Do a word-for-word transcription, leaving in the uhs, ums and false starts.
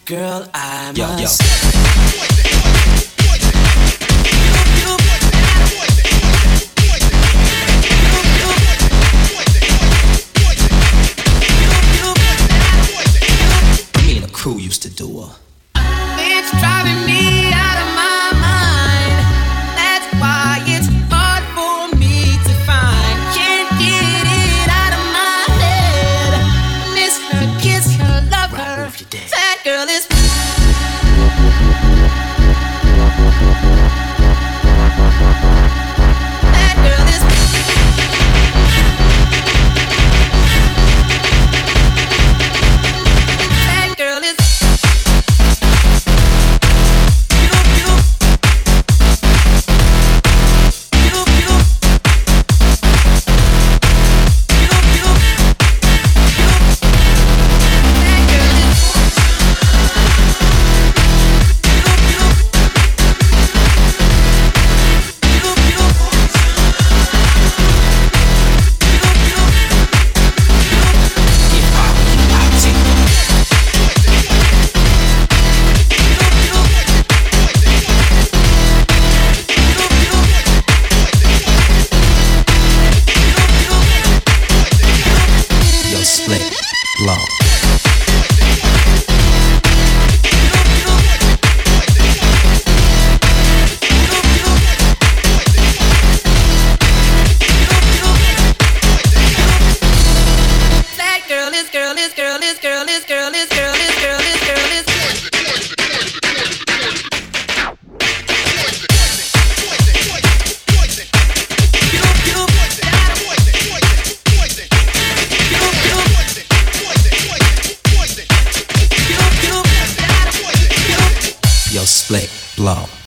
Girl, I yo, must. Me and the crew used to do her. It's driving me out of my mind. That's why it's hard for me to find. Can't get it out of my head. Miss her, kiss her, love her. That girl is. That girl is. That girl is. Split, blow. That girl is, girl is, girl is, girl is, girl is, girl is, girl is, girl is. Yo, split, blow.